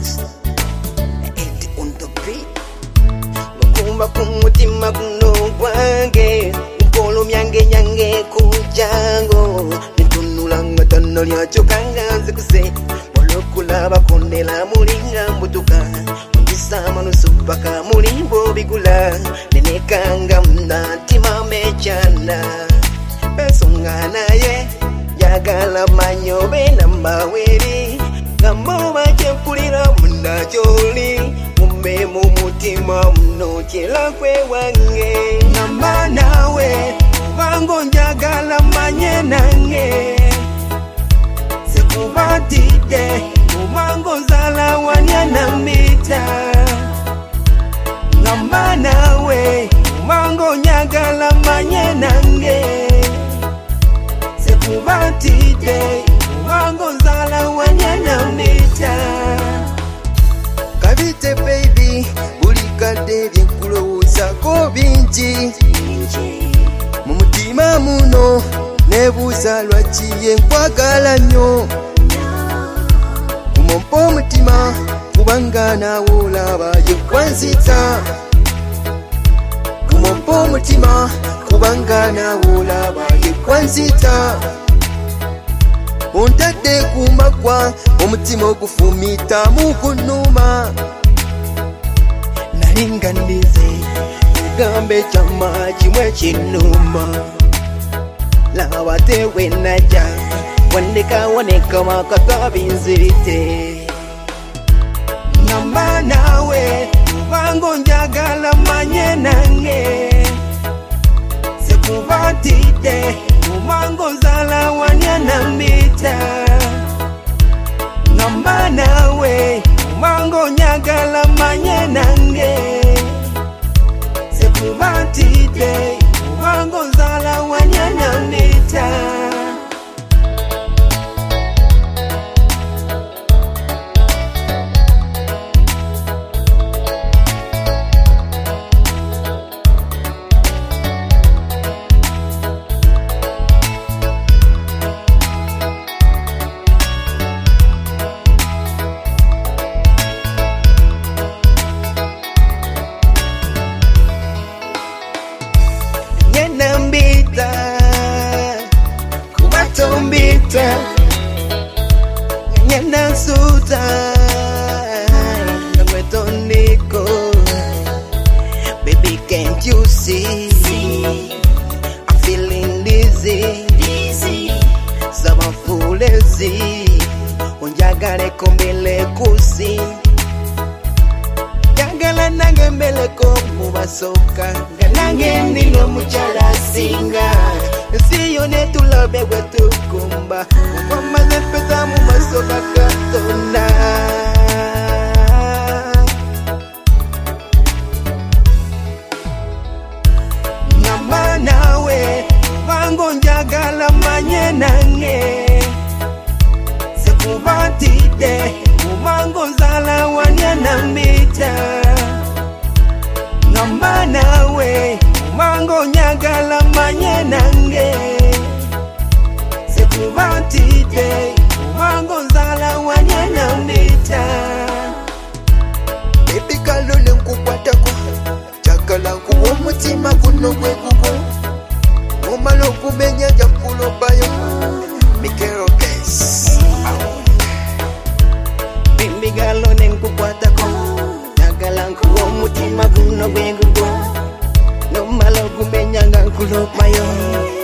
Records. Eti on the beat. Makumba kumutima kuno kwange, ukolo myange nyange kujango. Nitunula ngatono lyacho kanganze kuse, molokulaba kondela mulinga mbutuka. Undisama nusupaka mulimbo bigula, nenekanga mnatima mechana. Pesongana ye, yagala manyobe na maweri. Gamoba chepulira munda choli, mume mumutima mnochela kwe wange. Namba nawe, wango njagala manye nange. Sekubatide, umango zala wanyana mita. Namba nawe, wango njagala manye nange. Sekubatide, umango zala wanyana mita. Kabite baby, bulikade byenkulowoza ko bingi. Mumutima muno, nebuuza lwaki yenkwagala nnyo. Kumompa omutima, kubanga naawe olaba yekwanzita. Kumompa omutima, kubanga naawe olaba yekwanzita. Ontadde kumagwa, omutima ogufumita mukunuma. Nalinga ndize, ugambe chama chimwe chinuma. Lawa tewe naja, waneka makatabi nzirite. Namba nawe, wango njagala manye nange. Sekubatide, umango zala wanyana mita. Namba nawe, umango nyagala manye nange. Sekubatide, umango zala wanyana mita. Nambita, kumatombita, nyana suta, ngwetondiko. Baby, can't you see? I'm feeling dizzy. Sama fulezi, unjagale kombele kusi. Jagala nange mbele ko mubasoka, ganange nilo muchala singa. Siyo netulabe wetukumba, mama zepeza mubasoka katona. Namba nawe, wango njagala manye nange. Sekubatide, umango zala wanyana mita. Namba nawe, umango nyagala manye nange. Sekubatide, umango zala wanyana mita. Baby kalole nkukwatako, chakala nkuwa mutima kuno kwe kuko. Umalo kumenya japulo bayo, Mikero Case. Baby kalole nkukwatako, chakala nkuwa mutima kuno kwe kuko. No malo kumenya nkulo bayo.